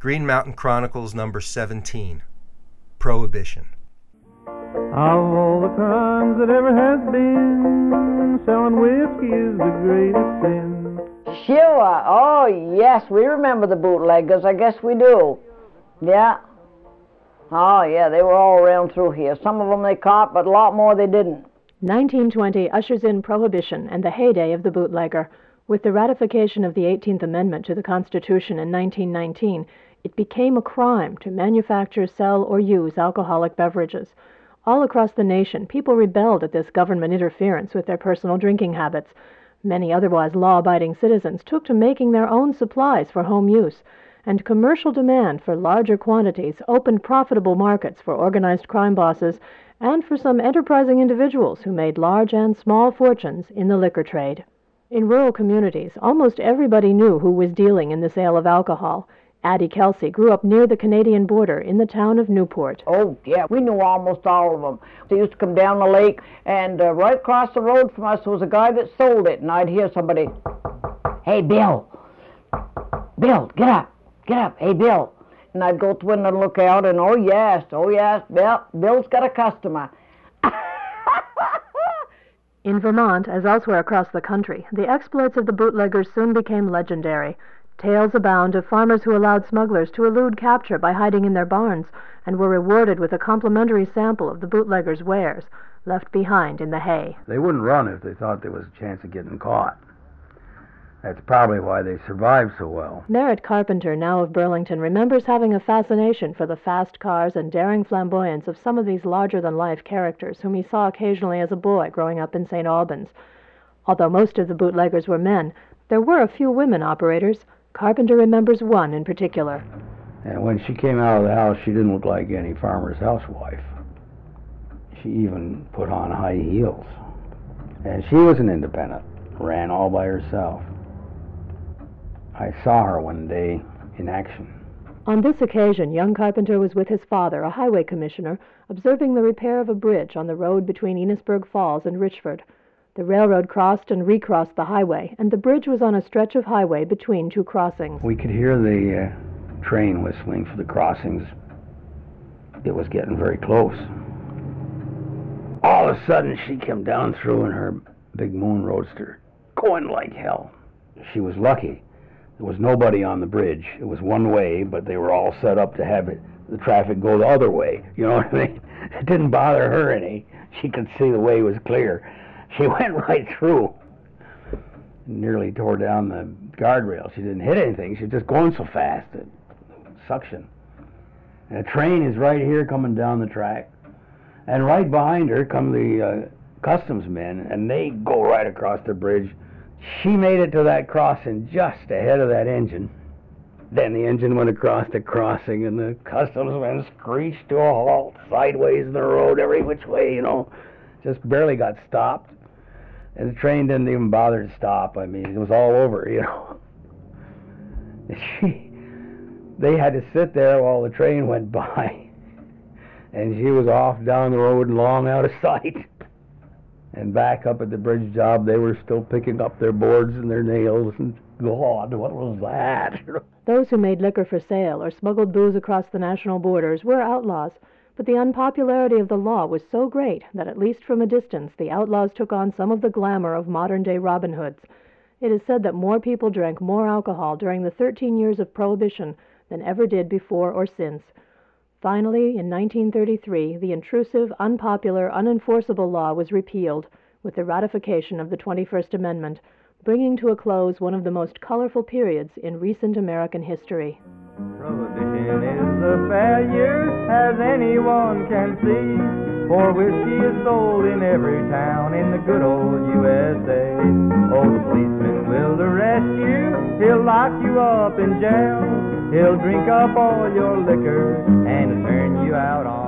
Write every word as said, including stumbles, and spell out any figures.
Green Mountain Chronicles number seventeen, Prohibition. Of all the crimes that ever has been, selling whiskey is the greatest sin. Sure. Oh, yes, we remember the bootleggers. I guess we do. Yeah. Oh, yeah, they were all around through here. Some of them they caught, but a lot more they didn't. nineteen twenty ushers in Prohibition and the heyday of the bootlegger. With the ratification of the eighteenth Amendment to the Constitution in nineteen nineteen, it became a crime to manufacture, sell, or use alcoholic beverages. All across the nation, people rebelled at this government interference with their personal drinking habits. Many otherwise law-abiding citizens took to making their own supplies for home use, and commercial demand for larger quantities opened profitable markets for organized crime bosses and for some enterprising individuals who made large and small fortunes in the liquor trade. In rural communities, almost everybody knew who was dealing in the sale of alcohol. Addie Kelsey grew up near the Canadian border in the town of Newport. Oh, yeah, we knew almost all of them. They used to come down the lake, and uh, right across the road from us was a guy that sold it, and I'd hear somebody, "Hey, Bill, Bill, get up, get up, hey, Bill." And I'd go to the window and look out, and oh, yes, oh, yes, Bill, Bill's got a customer. In Vermont, as elsewhere across the country, the exploits of the bootleggers soon became legendary. Tales abound of farmers who allowed smugglers to elude capture by hiding in their barns and were rewarded with a complimentary sample of the bootleggers' wares, left behind in the hay. They wouldn't run if they thought there was a chance of getting caught. That's probably why they survived so well. Merritt Carpenter, now of Burlington, remembers having a fascination for the fast cars and daring flamboyance of some of these larger-than-life characters whom he saw occasionally as a boy growing up in Saint Albans. Although most of the bootleggers were men, there were a few women operators. Carpenter remembers one in particular. And when she came out of the house, she didn't look like any farmer's housewife. She even put on high heels. And she was an independent, ran all by herself. I saw her one day in action. On this occasion, young Carpenter was with his father, a highway commissioner, observing the repair of a bridge on the road between Enosburg Falls and Richford. The railroad crossed and recrossed the highway, and the bridge was on a stretch of highway between two crossings. We could hear the uh, train whistling for the crossings. It was getting very close. All of a sudden, she came down through in her big moon roadster, going like hell. She was lucky. There was nobody on the bridge. It was one way, but they were all set up to have it, the traffic go the other way. You know what I mean? It didn't bother her any. She could see the way was clear. She went right through. Nearly tore down the guardrail. She didn't hit anything. She was just going so fast. It, suction. And a train is right here coming down the track. And right behind her come the uh, customs men, and they go right across the bridge. She made it to that crossing just ahead of that engine. Then the engine went across the crossing, and the customs men screeched to a halt sideways in the road, every which way, you know. Just barely got stopped. And the train didn't even bother to stop. I mean, it was all over, you know. She, they had to sit there while the train went by. And she was off down the road and long out of sight. And back up at the bridge job, they were still picking up their boards and their nails. And God, what was that? Those who made liquor for sale or smuggled booze across the national borders were outlaws. But the unpopularity of the law was so great that, at least from a distance, the outlaws took on some of the glamour of modern-day Robin Hoods. It is said that more people drank more alcohol during the thirteen years of Prohibition than ever did before or since. Finally, in nineteen thirty-three, the intrusive, unpopular, unenforceable law was repealed with the ratification of the twenty-first Amendment, bringing to a close one of the most colorful periods in recent American history. Prohibition is a failure, as anyone can see, for whiskey is sold in every town in the good old U S A. Oh, the policeman will arrest you, he'll lock you up in jail, he'll drink up all your liquor and turn you out on